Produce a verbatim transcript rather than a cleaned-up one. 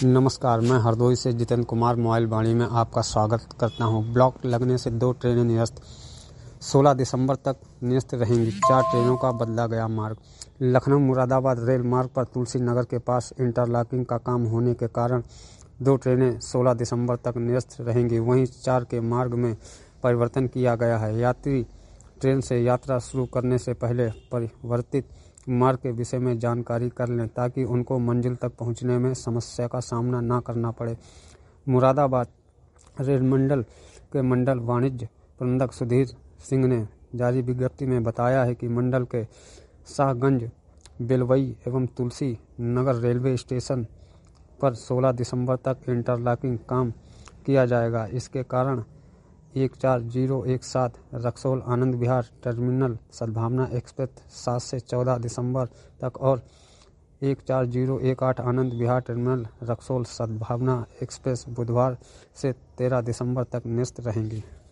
नमस्कार, मैं हरदोई से जितेंद्र कुमार मोबाइल वाणी में आपका स्वागत करता हूं। ब्लॉक लगने से दो ट्रेनें निरस्त, सोलह दिसंबर तक निरस्त रहेंगी। चार ट्रेनों का बदला गया मार्ग। लखनऊ मुरादाबाद रेल मार्ग पर तुलसी नगर के पास इंटरलॉकिंग का काम होने के कारण दो ट्रेनें सोलह दिसंबर तक निरस्त रहेंगी। वहीं चार के मार्ग में परिवर्तन किया गया है। यात्री ट्रेन से यात्रा शुरू करने से पहले परिवर्तित मार्ग के विषय में जानकारी कर लें ताकि उनको मंजिल तक पहुंचने में समस्या का सामना न करना पड़े। मुरादाबाद रेल मंडल के मंडल वाणिज्य प्रबंधक सुधीर सिंह ने जारी विज्ञप्ति में बताया है कि मंडल के शाहगंज, बेलवई एवं तुलसी नगर रेलवे स्टेशन पर सोलह दिसंबर तक इंटरलॉकिंग काम किया जाएगा। इसके कारण एक चार जीरो एक सात रक्सौल आनंद विहार टर्मिनल सद्भावना एक्सप्रेस सात से चौदह दिसंबर तक और एक चार जीरो एक आठ आनंद विहार टर्मिनल रक्सौल सद्भावना एक्सप्रेस बुधवार से तेरह दिसंबर तक निरस्त रहेंगी।